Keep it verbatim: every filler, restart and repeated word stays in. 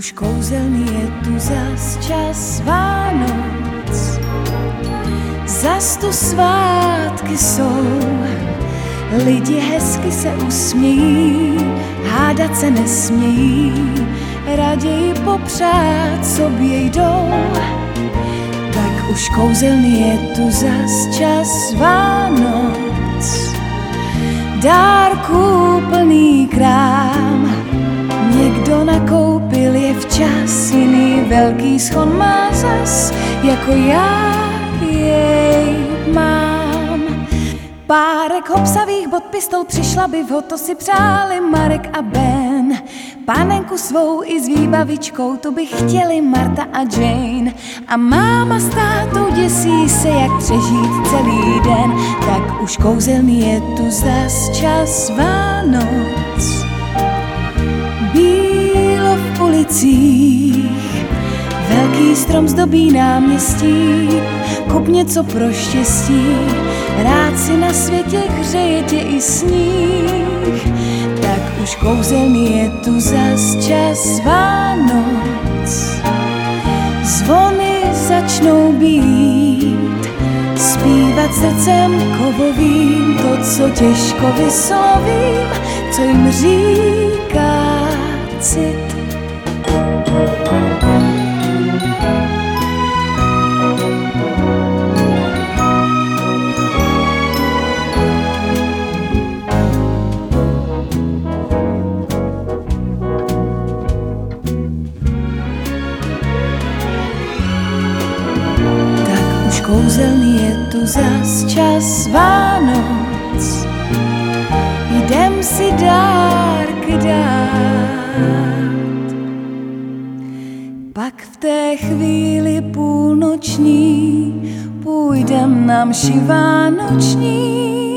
už kouzelný je tu zas čas Vánoc. Zas tu svátky jsou, lidi hezky se usmějí, hádat se nesmějí, raději popřát sobě jdou. Tak už kouzelný je tu zas čas Vánoc. Dárků plný krám, někdo nakoupil je včas, jiný velký schon má zas, jako já jej mám. Párek hopsavých bod pistol přišla by v to si přáli Marek a Ben. Pánenku svou i s výbavičkou, tu by chtěli Marta a Jane. A máma s tátou děsí se, jak přežít celý den. Tak už kouzelný je tu zas čas Vánoc. Bílo v ulicích, velký strom zdobí náměstí, kup něco pro štěstí, rád si na světě hřeje tě i sníh. Tak už kouzelný je tu zas čas Vánoc. Zvony začnou být, zpívat srdcem kovovým to, co těžko vyslovím, co jim říká cit. Kouzelný je tu zas čas Vánoc, jdem si dárky dát. Pak v té chvíli půlnoční půjdem na mši vánoční.